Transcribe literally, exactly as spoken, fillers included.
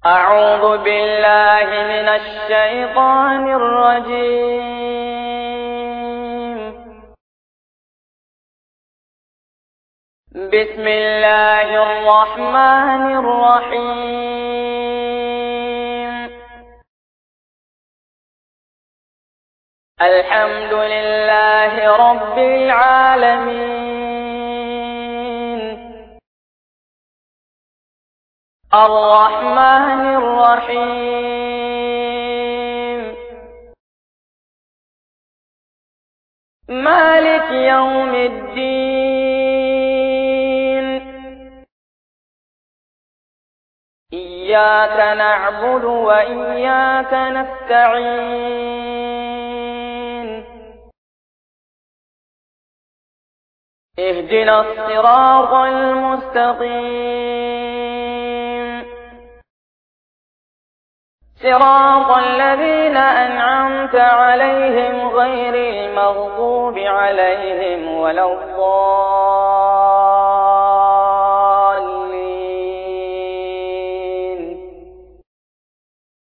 أعوذ بالله من الشيطان الرجيم. بسم الله الرحمن الرحيم. الحمد لله رب العالمين. الرحمن الرحيم. مالك يوم الدين. إياك نعبد وإياك نستعين. اهدنا الصراط المستقيم. صراط الذين أنعمت عليهم غير المغضوب عليهم ولا الضالين.